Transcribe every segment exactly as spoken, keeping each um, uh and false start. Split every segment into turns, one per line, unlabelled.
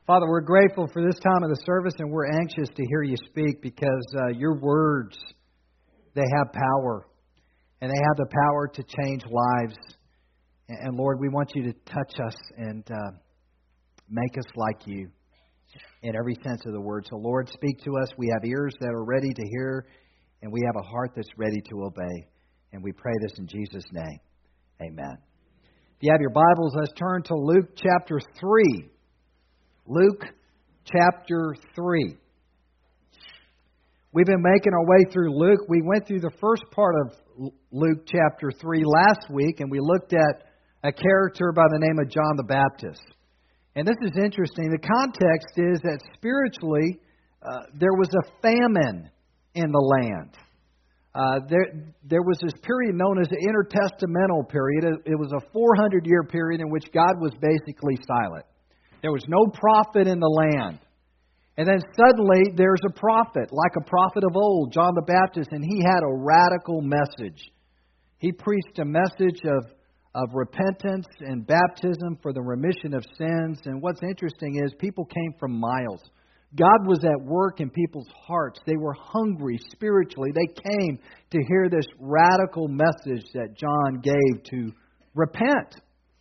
Father, we're grateful for this time of the service, and we're anxious to hear you speak because uh, your words, they have power, and they have the power to change lives. And, and Lord, we want you to touch us and uh, make us like you in every sense of the word. So Lord, speak to us. We have ears that are ready to hear, and we have a heart that's ready to obey. And we pray this in Jesus' name. Amen. If you have your Bibles, let's turn to Luke chapter three. Luke chapter three. We've been making our way through Luke. We went through the first part of Luke chapter three last week, and we looked at a character by the name of John the Baptist. And this is interesting. The context is that spiritually, uh, there was a famine in the land. Uh, there, there was this period known as the intertestamental period. It, it was a four hundred year period in which God was basically silent. There was no prophet in the land. And then suddenly there's a prophet, like a prophet of old, John the Baptist, and he had a radical message. He preached a message of, of repentance and baptism for the remission of sins. And what's interesting is people came from miles. God was at work in people's hearts. They were hungry spiritually. They came to hear this radical message that John gave to repent.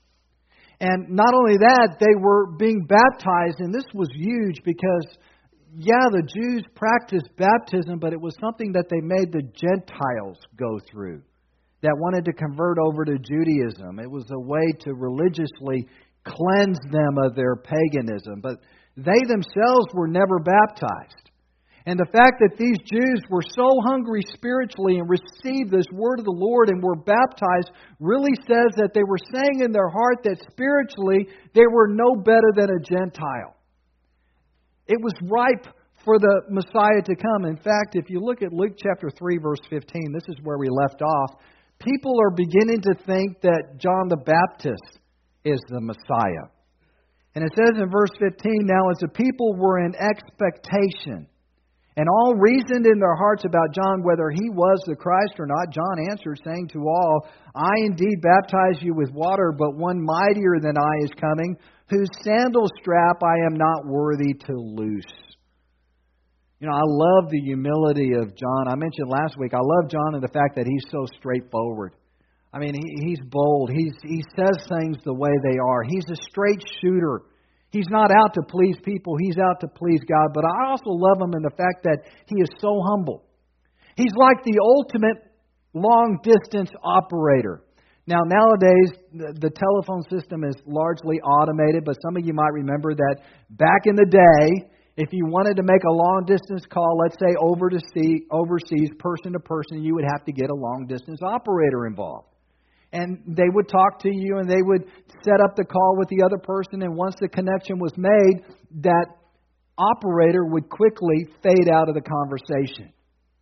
And not only that, they were being baptized, and this was huge because, yeah, the Jews practiced baptism, but it was something that they made the Gentiles go through that wanted to convert over to Judaism. It was a way to religiously cleanse them of their paganism, but they themselves were never baptized. And the fact that these Jews were so hungry spiritually and received this word of the Lord and were baptized really says that they were saying in their heart that spiritually they were no better than a Gentile. It was ripe for the Messiah to come. In fact, if you look at Luke chapter three, verse fifteen, this is where we left off. People are beginning to think that John the Baptist is the Messiah. And it says in verse fifteen, now as the people were in expectation, and all reasoned in their hearts about John whether he was the Christ or not, John answered, saying to all, I indeed baptize you with water, but one mightier than I is coming, whose sandal strap I am not worthy to loose. You know, I love the humility of John. I mentioned last week, I love John and the fact that he's so straightforward. I mean, he, he's bold. He's, he says things the way they are. He's a straight shooter. He's not out to please people. He's out to please God. But I also love him in the fact that he is so humble. He's like the ultimate long-distance operator. Now, nowadays, the, the telephone system is largely automated, but some of you might remember that back in the day, if you wanted to make a long-distance call, let's say over to see, overseas, person to person, you would have to get a long-distance operator involved. And they would talk to you and they would set up the call with the other person. And once the connection was made, that operator would quickly fade out of the conversation.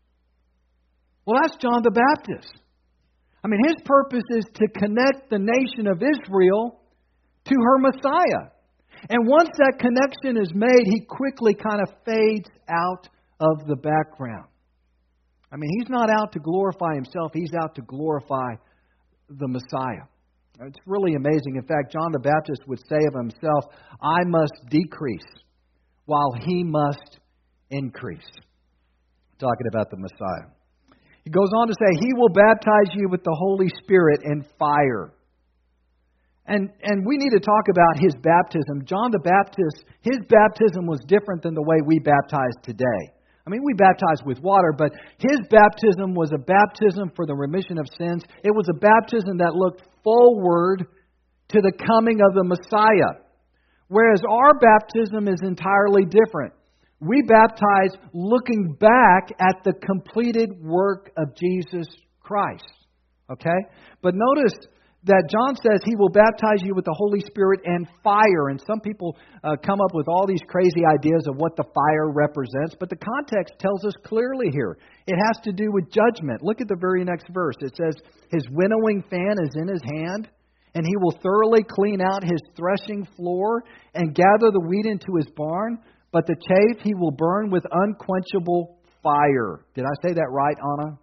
Well, that's John the Baptist. I mean, his purpose is to connect the nation of Israel to her Messiah. And once that connection is made, he quickly kind of fades out of the background. I mean, he's not out to glorify himself. He's out to glorify the Messiah. It's really amazing. In fact, John the Baptist would say of himself, I must decrease while he must increase. Talking about the Messiah. He goes on to say, he will baptize you with the Holy Spirit and fire. And, and we need to talk about his baptism. John the Baptist, his baptism was different than the way we baptize today. I mean, we baptize with water, but his baptism was a baptism for the remission of sins. It was a baptism that looked forward to the coming of the Messiah. Whereas our baptism is entirely different. We baptize looking back at the completed work of Jesus Christ. Okay? But notice that John says he will baptize you with the Holy Spirit and fire. And some people uh, come up with all these crazy ideas of what the fire represents. But the context tells us clearly here. It has to do with judgment. Look at the very next verse. It says, his winnowing fan is in his hand, and he will thoroughly clean out his threshing floor and gather the wheat into his barn. But the chaff he will burn with unquenchable fire. Did I say that right, Anna?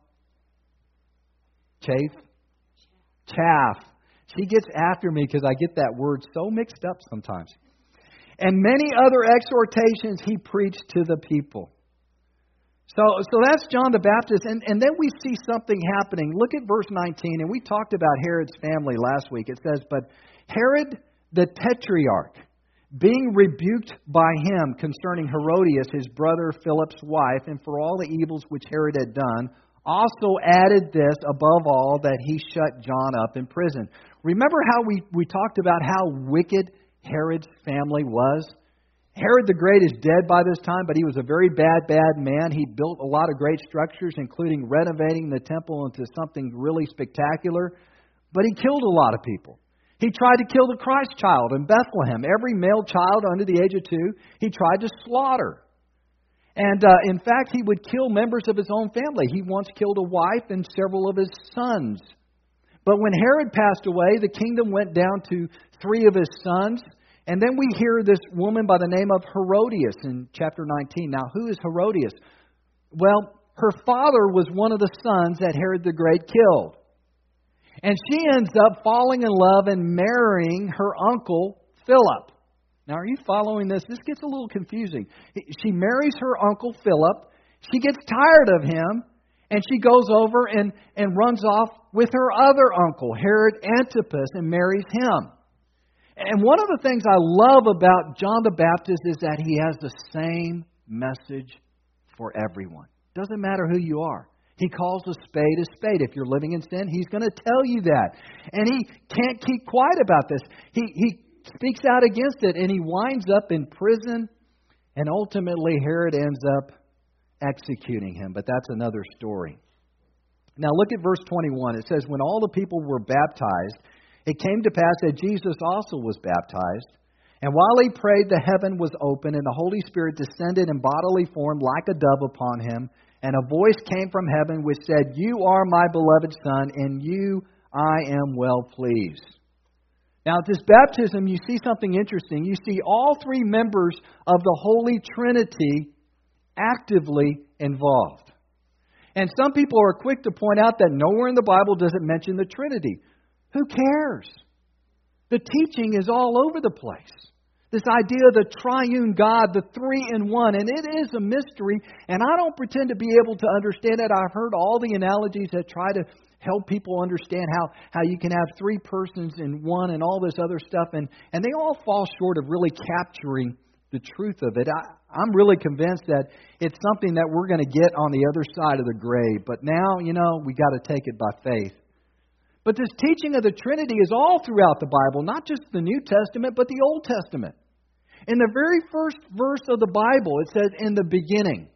Chaff? Chaff. She gets after me because I get that word so mixed up sometimes. and many other exhortations he preached to the people. So, so that's John the Baptist. And, and then we see something happening. Look at verse nineteen. And we talked about Herod's family last week. It says, but Herod the Tetrarch, being rebuked by him concerning Herodias, his brother Philip's wife, and for all the evils which Herod had done, also added this above all, that he shut John up in prison. Remember how we, we talked about how wicked Herod's family was? Herod the Great is dead by this time, but he was a very bad, bad man. He built a lot of great structures, including renovating the temple into something really spectacular. But he killed a lot of people. He tried to kill the Christ child in Bethlehem. Every male child under the age of two, he tried to slaughter. And uh, in fact, he would kill members of his own family. He once killed a wife and several of his sons. But when Herod passed away, the kingdom went down to three of his sons. And then we hear this woman by the name of Herodias in chapter nineteen. Now, who is Herodias? Well, her father was one of the sons that Herod the Great killed. And she ends up falling in love and marrying her uncle, Philip. Now, are you following this? This gets a little confusing. She marries her uncle, Philip. She gets tired of him, and she goes over and, and runs off with her other uncle, Herod Antipas, and marries him. And one of the things I love about John the Baptist is that he has the same message for everyone. Doesn't matter who you are. He calls a spade a spade. If you're living in sin, he's going to tell you that. And he can't keep quiet about this. He, he speaks out against it, and he winds up in prison, and ultimately Herod ends up executing him. But that's another story. Now look at verse twenty-one. It says, when all the people were baptized, it came to pass that Jesus also was baptized. And while he prayed, the heaven was opened, and the Holy Spirit descended in bodily form like a dove upon him. And a voice came from heaven which said, you are my beloved Son, in you I am well pleased. Now at this baptism, you see something interesting. You see all three members of the Holy Trinity actively involved. And some people are quick to point out that nowhere in the Bible does it mention the Trinity. Who cares? The teaching is all over the place. This idea of the triune God, the three in one, and it is a mystery, and I don't pretend to be able to understand it. I've heard all the analogies that try to help people understand how, how you can have three persons in one and all this other stuff, and, and they all fall short of really capturing the truth of it. I, I'm really convinced that it's something that we're going to get on the other side of the grave, but now, you know, we got to take it by faith. But this teaching of the Trinity is all throughout the Bible, not just the New Testament, but the Old Testament. In the very first verse of the Bible, it says, in the beginning,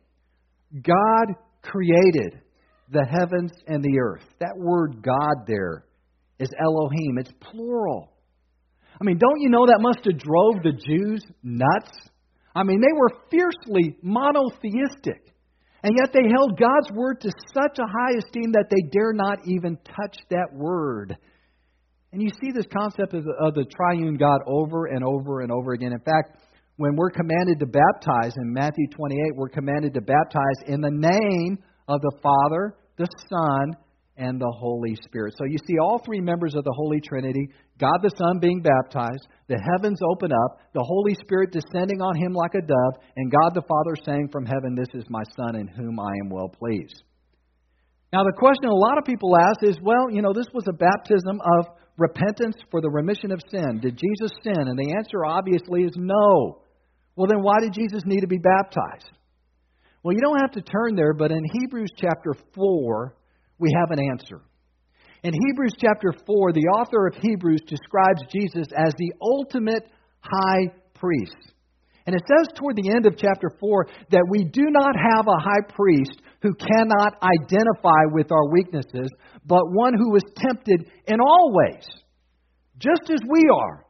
God created the heavens and the earth. That word God there is Elohim. It's plural. I mean, don't you know that must have drove the Jews nuts? I mean, they were fiercely monotheistic. And yet they held God's word to such a high esteem that they dare not even touch that word. And you see this concept of the, of the triune God over and over and over again. In fact, when we're commanded to baptize in Matthew twenty-eight, we're commanded to baptize in the name of the Father, the Son, and the Holy Spirit. So you see all three members of the Holy Trinity, God the Son being baptized, the heavens open up, the Holy Spirit descending on him like a dove, and God the Father saying from heaven, this is my Son in whom I am well pleased. Now the question a lot of people ask is, well, you know, this was a baptism of repentance for the remission of sin. Did Jesus sin? And the answer obviously is no. Well, then why did Jesus need to be baptized? Well, you don't have to turn there, but in Hebrews chapter four, we have an answer. In Hebrews chapter four, the author of Hebrews describes Jesus as the ultimate high priest. And it says toward the end of chapter four that we do not have a high priest who cannot identify with our weaknesses, but one who was tempted in all ways, just as we are,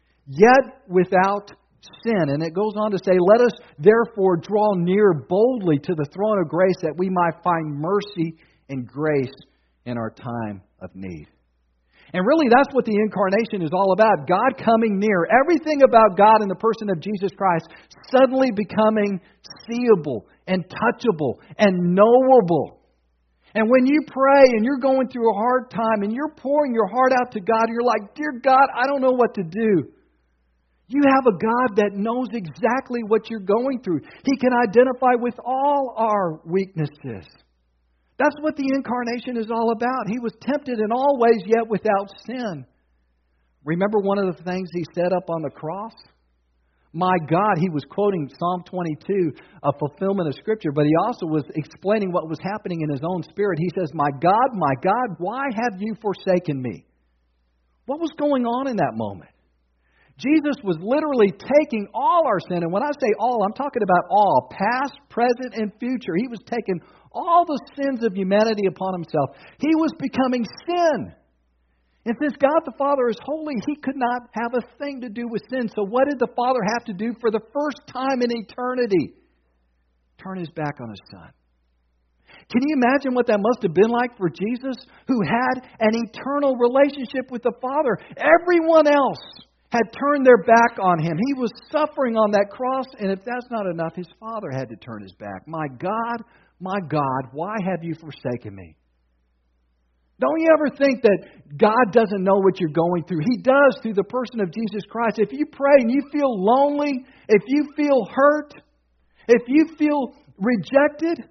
yet without sin. And it goes on to say, let us therefore draw near boldly to the throne of grace that we might find mercy and grace in our time of need. And really, that's what the incarnation is all about. God coming near. Everything about God in the person of Jesus Christ suddenly becoming seeable and touchable and knowable. And when you pray and you're going through a hard time and you're pouring your heart out to God, you're like, dear God, I don't know what to do. You have a God that knows exactly what you're going through. He can identify with all our weaknesses. That's what the incarnation is all about. He was tempted in all ways, yet without sin. Remember one of the things He said up on the cross? My God, He was quoting Psalm twenty-two, a fulfillment of Scripture, but He also was explaining what was happening in His own spirit. He says, my God, my God, why have you forsaken me? What was going on in that moment? Jesus was literally taking all our sin, and when I say all, I'm talking about all, past, present, and future. He was taking all the sins of humanity upon Himself. He was becoming sin. And since God the Father is holy, He could not have a thing to do with sin. So what did the Father have to do for the first time in eternity? Turn His back on His Son. Can you imagine what that must have been like for Jesus, who had an eternal relationship with the Father? Everyone else had turned their back on Him. He was suffering on that cross, and if that's not enough, His Father had to turn His back. My God, my God, why have you forsaken me? Don't you ever think that God doesn't know what you're going through? He does through the person of Jesus Christ. If you pray and you feel lonely, if you feel hurt, if you feel rejected,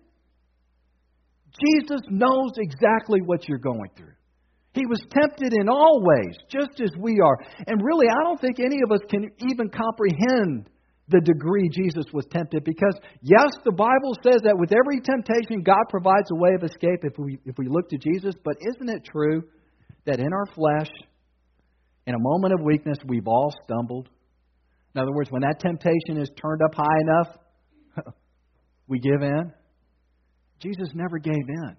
Jesus knows exactly what you're going through. He was tempted in all ways, just as we are. And really, I don't think any of us can even comprehend the degree Jesus was tempted, because, yes, the Bible says that with every temptation, God provides a way of escape if we if we look to Jesus. But isn't it true that in our flesh, in a moment of weakness, we've all stumbled? In other words, when that temptation is turned up high enough, we give in. Jesus never gave in.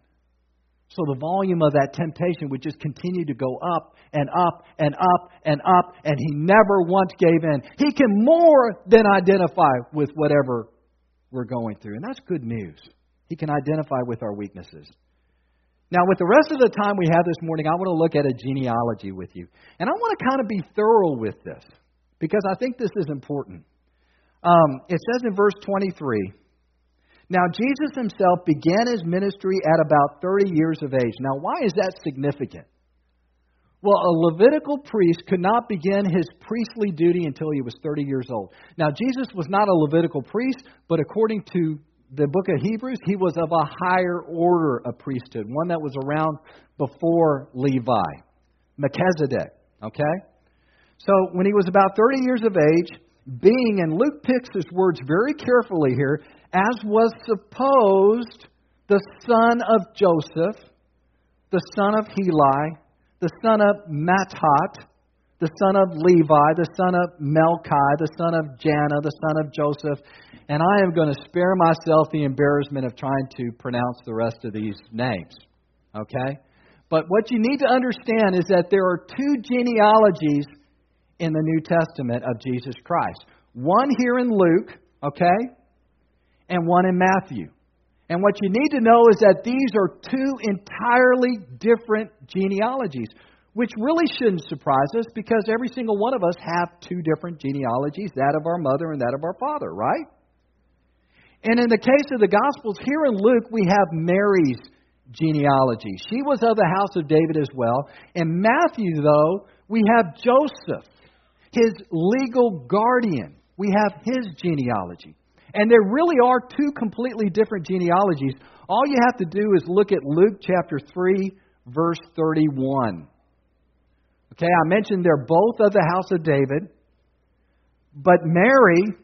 So the volume of that temptation would just continue to go up and up and up and up, and He never once gave in. He can more than identify with whatever we're going through, and that's good news. He can identify with our weaknesses. Now, with the rest of the time we have this morning, I want to look at a genealogy with you. And I want to kind of be thorough with this, because I think this is important. Um, it says in verse twenty-three, now, Jesus Himself began His ministry at about thirty years of age. Now, why is that significant? Well, a Levitical priest could not begin his priestly duty until he was thirty years old. Now, Jesus was not a Levitical priest, but according to the book of Hebrews, He was of a higher order of priesthood, one that was around before Levi, Melchizedek, okay? So, when he was about thirty years of age, being, and Luke picks his words very carefully here, as was supposed, the son of Joseph, the son of Heli, the son of Matthat, the son of Levi, the son of Melchi, the son of Janna, the son of Joseph. And I am going to spare myself the embarrassment of trying to pronounce the rest of these names. Okay? But what you need to understand is that there are two genealogies in the New Testament of Jesus Christ. One here in Luke, okay, and one in Matthew. And what you need to know is that these are two entirely different genealogies, which really shouldn't surprise us, because every single one of us have two different genealogies, that of our mother and that of our father, right? And in the case of the Gospels, here in Luke, we have Mary's genealogy. She was of the house of David as well. In Matthew, though, we have Joseph, his legal guardian. We have his genealogy. And there really are two completely different genealogies. All you have to do is look at Luke chapter three, verse thirty-one. Okay, I mentioned they're both of the house of David. But Mary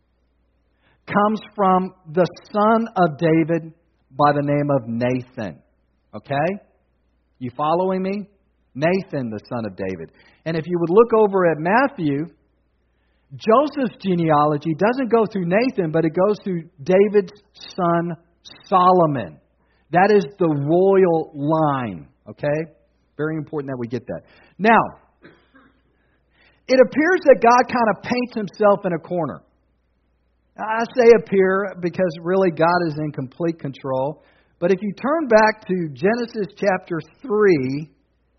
comes from the son of David by the name of Nathan. Okay? You following me? Nathan, the son of David. And if you would look over at Matthew, Joseph's genealogy doesn't go through Nathan, but it goes through David's son Solomon. That is the royal line. Okay? Very important that we get that. Now, it appears that God kind of paints Himself in a corner. I say appear because really God is in complete control. But if you turn back to Genesis chapter three,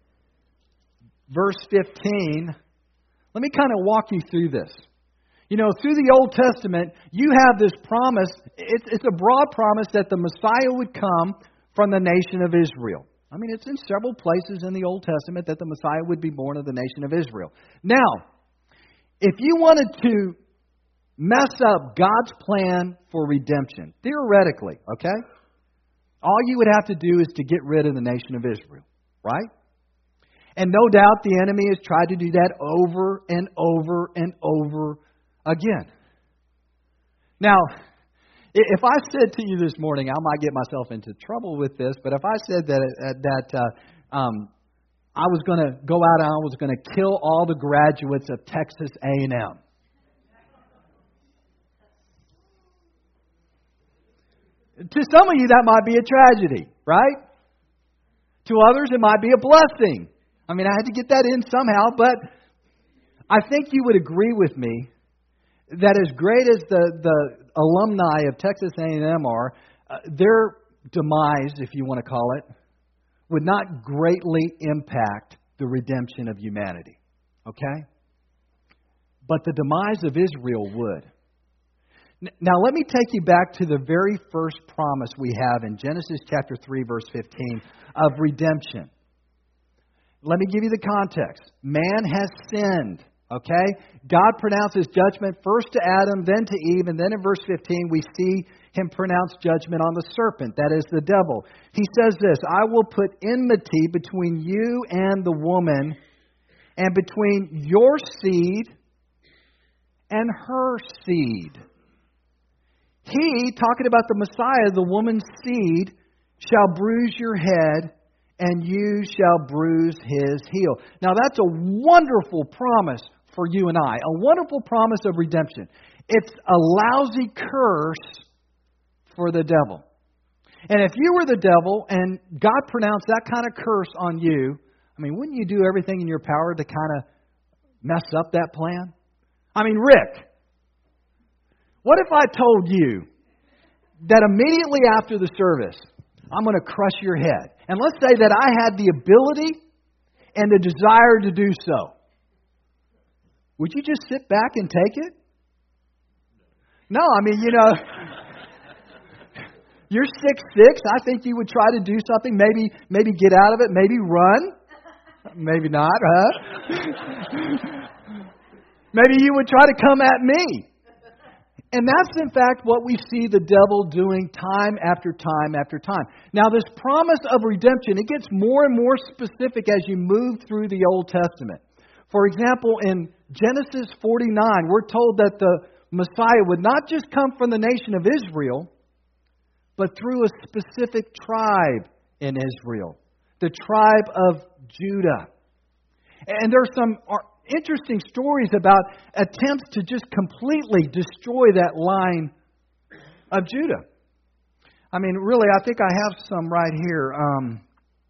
verse fifteen, let me kind of walk you through this. You know, through the Old Testament, you have this promise. It's, it's a broad promise that the Messiah would come from the nation of Israel. I mean, it's in several places in the Old Testament that the Messiah would be born of the nation of Israel. Now, if you wanted to mess up God's plan for redemption, theoretically, okay, all you would have to do is to get rid of the nation of Israel, right? And no doubt the enemy has tried to do that over and over and over again. Now, if I said to you this morning, I might get myself into trouble with this, but if I said that uh, that uh, um, I was going to go out and I was going to kill all the graduates of Texas A and M, to some of you that might be a tragedy, right? To others it might be a blessing. I mean, I had to get that in somehow, but I think you would agree with me that as great as the, the alumni of Texas A and M are, uh, their demise, if you want to call it, would not greatly impact the redemption of humanity. Okay? But the demise of Israel would. Now, let me take you back to the very first promise we have in Genesis chapter three, verse fifteen, of redemption. Let me give you the context. Man has sinned, okay? God pronounces judgment first to Adam, then to Eve, and then in verse fifteen we see Him pronounce judgment on the serpent, that is the devil. He says this, I will put enmity between you and the woman, and between your seed and her seed. He, talking about the Messiah, the woman's seed, shall bruise your head, and you shall bruise his heel. Now that's a wonderful promise for you and I. A wonderful promise of redemption. It's a lousy curse for the devil. And if you were the devil and God pronounced that kind of curse on you, I mean, wouldn't you do everything in your power to kind of mess up that plan? I mean, Rick, what if I told you that immediately after the service, I'm going to crush your head? And let's say that I had the ability and the desire to do so. Would you just sit back and take it? No, I mean, you know, you're six six. I think you would try to do something, maybe maybe get out of it, maybe run. Maybe not, huh? Maybe you would try to come at me. And that's, in fact, what we see the devil doing time after time after time. Now, this promise of redemption, it gets more and more specific as you move through the Old Testament. For example, in Genesis forty-nine, we're told that the Messiah would not just come from the nation of Israel, but through a specific tribe in Israel, the tribe of Judah. And there's some interesting stories about attempts to just completely destroy that line of Judah. I mean, really, I think I have some right here. Um,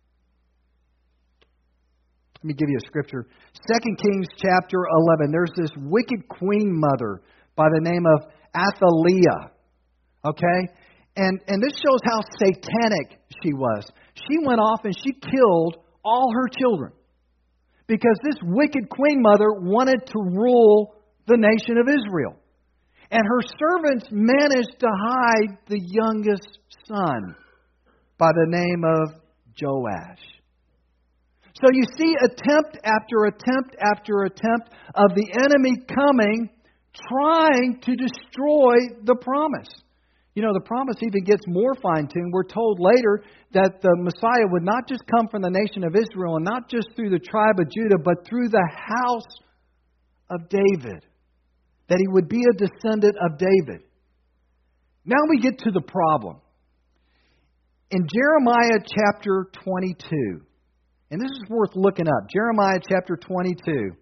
let me give you a scripture. Second Kings chapter eleven. There's this wicked queen mother by the name of Athaliah. Okay? And, and this shows how satanic she was. She went off and she killed all her children, because this wicked queen mother wanted to rule the nation of Israel. And her servants managed to hide the youngest son by the name of Joash. So you see attempt after attempt after attempt of the enemy coming, trying to destroy the promise. You know, the promise even gets more fine-tuned. We're told later that the Messiah would not just come from the nation of Israel and not just through the tribe of Judah, but through the house of David. That he would be a descendant of David. Now we get to the problem. In Jeremiah chapter twenty-two, and this is worth looking up, Jeremiah chapter twenty-two,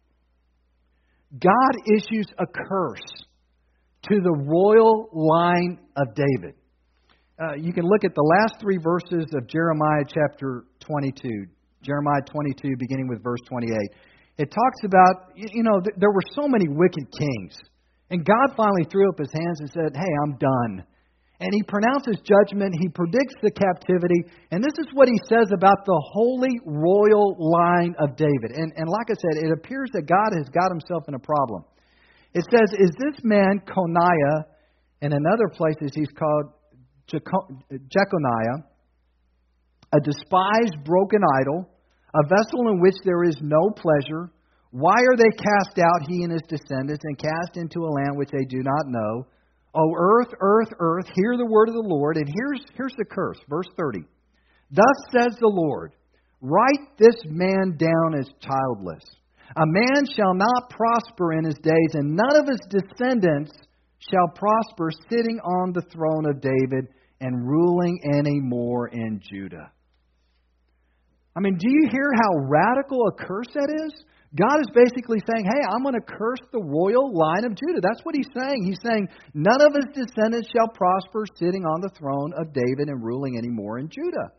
God issues a curse to the royal line of David. Uh, you can look at the last three verses of Jeremiah chapter twenty-two. Jeremiah twenty-two, beginning with verse twenty-eight. It talks about, you know, th- there were so many wicked kings. And God finally threw up his hands and said, hey, I'm done. And he pronounces judgment. He predicts the captivity. And this is what he says about the holy royal line of David. And, and like I said, it appears that God has got himself in a problem. It says, is this man Coniah, and in other places he's called Jeconiah, a despised broken idol, a vessel in which there is no pleasure, Why are they cast out, he and his descendants, and cast into a land which they do not know? O earth, earth, earth, hear the word of the Lord. And here's, here's the curse, verse thirty. Thus says the Lord, write this man down as childless. A man shall not prosper in his days, and none of his descendants shall prosper, sitting on the throne of David and ruling any more in Judah. I mean, do you hear how radical a curse that is? God is basically saying, hey, I'm going to curse the royal line of Judah. That's what he's saying. He's saying, none of his descendants shall prosper, sitting on the throne of David and ruling any more in Judah.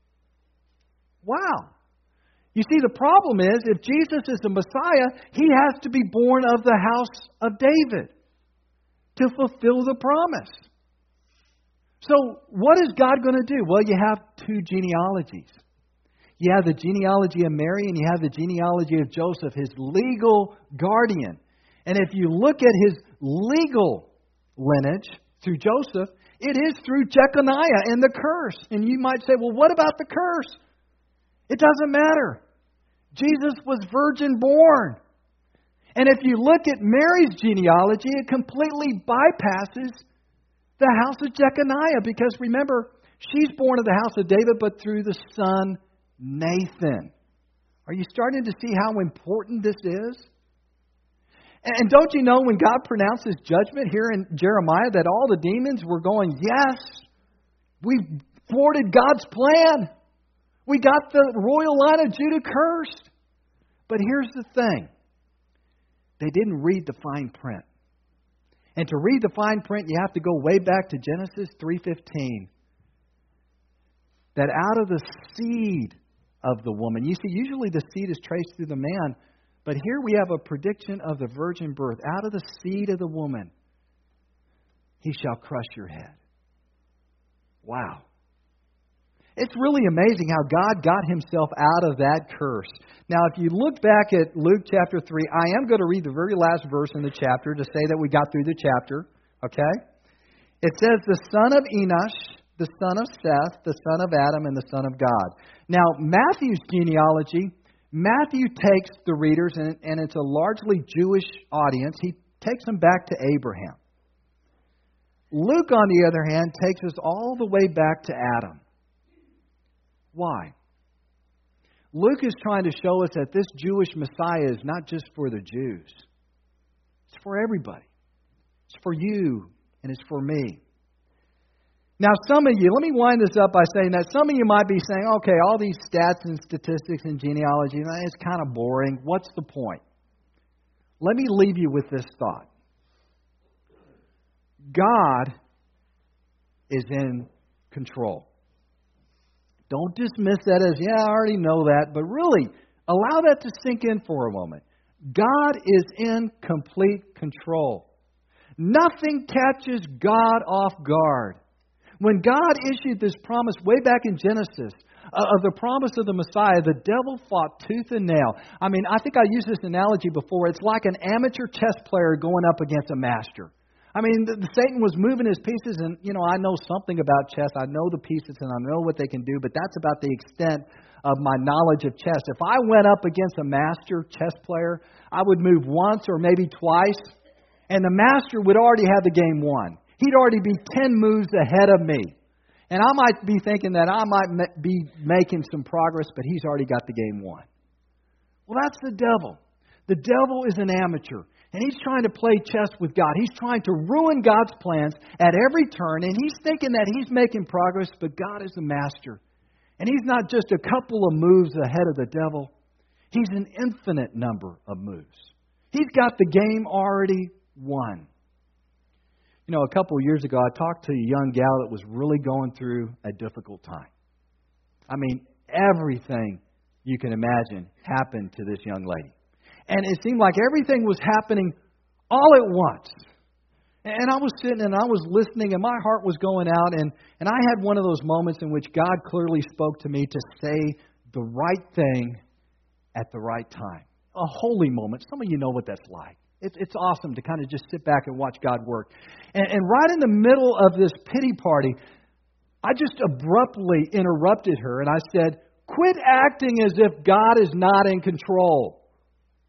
Wow. You see, the problem is, if Jesus is the Messiah, he has to be born of the house of David to fulfill the promise. So, what is God going to do? Well, you have two genealogies. You have the genealogy of Mary and you have the genealogy of Joseph, his legal guardian. And if you look at his legal lineage through Joseph, it is through Jeconiah and the curse. And you might say, well, what about the curse? It doesn't matter. Jesus was virgin born. And if you look at Mary's genealogy, it completely bypasses the house of Jeconiah. Because remember, she's born of the house of David, but through the son Nathan. Are you starting to see how important this is? And don't you know when God pronounces judgment here in Jeremiah that all the demons were going, yes, we thwarted God's plan. We got the royal line of Judah cursed. But here's the thing. They didn't read the fine print. And to read the fine print, you have to go way back to Genesis three fifteen. That out of the seed of the woman. You see, usually the seed is traced through the man, but here we have a prediction of the virgin birth. Out of the seed of the woman, he shall crush your head. Wow. It's really amazing how God got himself out of that curse. Now, if you look back at Luke chapter three, I am going to read the very last verse in the chapter to say that we got through the chapter. Okay? It says, the son of Enosh, the son of Seth, the son of Adam, and the son of God. Now, Matthew's genealogy, Matthew takes the readers, and, and it's a largely Jewish audience. He takes them back to Abraham. Luke, on the other hand, takes us all the way back to Adam. Why? Luke is trying to show us that this Jewish Messiah is not just for the Jews. It's for everybody. It's for you, and it's for me. Now, some of you, let me wind this up by saying that some of you might be saying, okay, all these stats and statistics and genealogy, it's kind of boring. What's the point? Let me leave you with this thought. God is in control. Don't dismiss that as, yeah, I already know that, but really, allow that to sink in for a moment. God is in complete control. Nothing catches God off guard. When God issued this promise way back in Genesis uh, of the promise of the Messiah, the devil fought tooth and nail. I mean, I think I used this analogy before. It's like an amateur chess player going up against a master. I mean, the, the Satan was moving his pieces, and, you know, I know something about chess. I know the pieces, and I know what they can do, but that's about the extent of my knowledge of chess. If I went up against a master chess player, I would move once or maybe twice, and the master would already have the game won. He'd already be ten moves ahead of me. And I might be thinking that I might be making some progress, but he's already got the game won. Well, that's the devil. The devil is an amateur. And he's trying to play chess with God. He's trying to ruin God's plans at every turn. And he's thinking that he's making progress, but God is the master. And he's not just a couple of moves ahead of the devil. He's an infinite number of moves. He's got the game already won. You know, a couple of years ago, I talked to a young gal that was really going through a difficult time. I mean, everything you can imagine happened to this young lady. And it seemed like everything was happening all at once. And I was sitting and I was listening and my heart was going out. And, and I had one of those moments in which God clearly spoke to me to say the right thing at the right time. A holy moment. Some of you know what that's like. It's, it's awesome to kind of just sit back and watch God work. And, and right in the middle of this pity party, I just abruptly interrupted her and I said, quit acting as if God is not in control.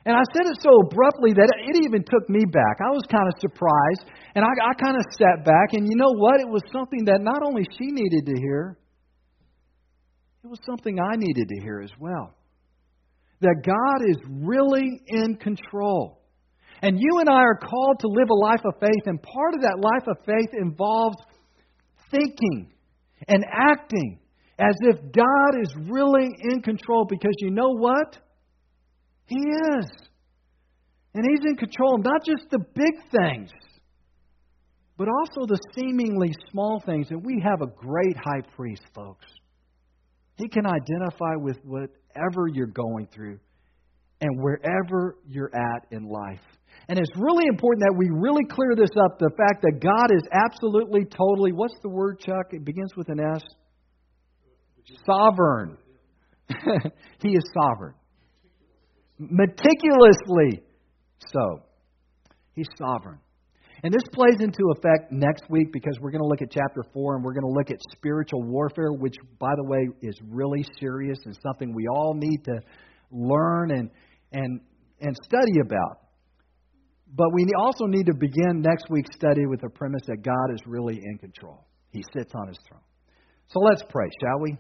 And I said it so abruptly that it even took me back. I was kind of surprised, and I, I kind of sat back, and you know what? It was something that not only she needed to hear, it was something I needed to hear as well. That God is really in control. And you and I are called to live a life of faith, and part of that life of faith involves thinking and acting as if God is really in control, because you know what? He is. And He's in control of not just the big things, but also the seemingly small things. And we have a great high priest, folks. He can identify with whatever you're going through and wherever you're at in life. And it's really important that we really clear this up, the fact that God is absolutely, totally, what's the word, Chuck? It begins with an S. Sovereign. He is sovereign. Meticulously so. He's sovereign. And this plays into effect next week, because we're going to look at chapter four, and we're going to look at spiritual warfare, which, by the way, is really serious and something we all need to learn and and and study about. But we also need to begin next week's study with the premise that God is really in control. He sits on His throne. So let's pray, shall we?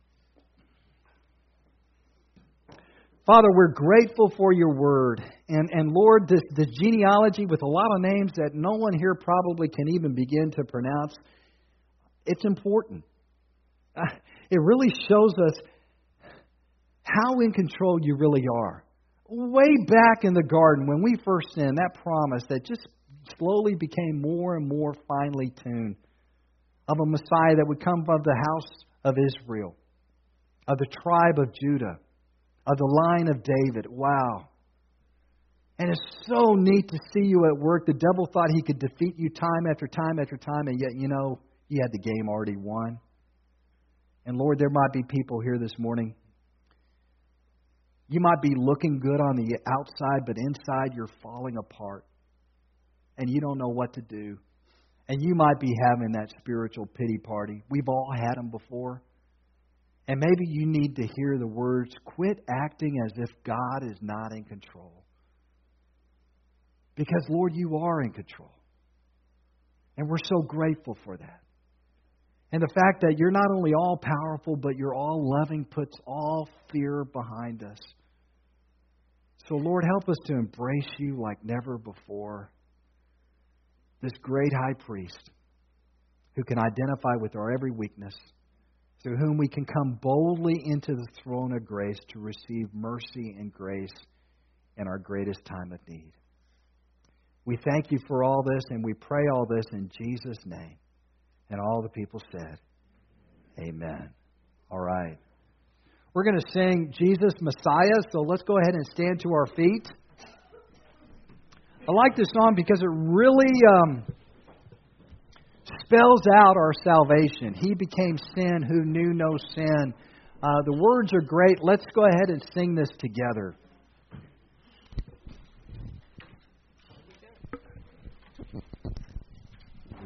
Father, we're grateful for your word. And, and Lord, this, this genealogy with a lot of names that no one here probably can even begin to pronounce, it's important. Uh, it really shows us how in control you really are. Way back in the garden when we first sinned, that promise that just slowly became more and more finely tuned of a Messiah that would come from the house of Israel, of the tribe of Judah, of the line of David. Wow. And it's so neat to see you at work. The devil thought he could defeat you time after time after time, and yet, you know, he had the game already won. And Lord, there might be people here this morning. You might be looking good on the outside, but inside you're falling apart. And you don't know what to do. And you might be having that spiritual pity party. We've all had them before. And maybe you need to hear the words, quit acting as if God is not in control. Because, Lord, you are in control. And we're so grateful for that. And the fact that you're not only all powerful, but you're all loving puts all fear behind us. So, Lord, help us to embrace you like never before. This great high priest who can identify with our every weakness, through whom we can come boldly into the throne of grace to receive mercy and grace in our greatest time of need. We thank you for all this, and we pray all this in Jesus' name. And all the people said, amen. All right. We're going to sing Jesus Messiah, so let's go ahead and stand to our feet. I like this song because it really um, spells out our salvation. He became sin who knew no sin. Uh, the words are great. Let's go ahead and sing this together.